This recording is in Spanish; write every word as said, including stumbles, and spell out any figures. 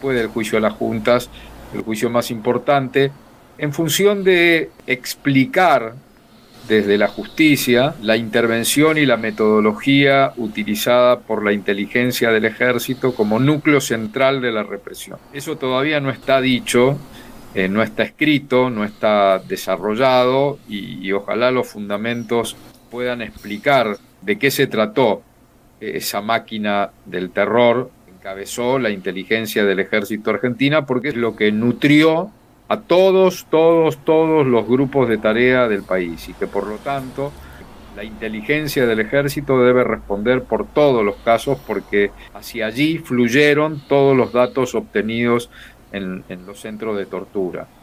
después del juicio a las juntas, el juicio más importante, en función de explicar desde la justicia la intervención y la metodología utilizada por la inteligencia del ejército como núcleo central de la represión. Eso todavía no está dicho, eh, no está escrito, no está desarrollado y, y ojalá los fundamentos puedan explicar de qué se trató esa máquina del terror que encabezó la inteligencia del ejército argentina, porque es lo que nutrió a todos, todos, todos los grupos de tarea del país y que por lo tanto la inteligencia del ejército debe responder por todos los casos porque hacia allí fluyeron todos los datos obtenidos en, en los centros de tortura.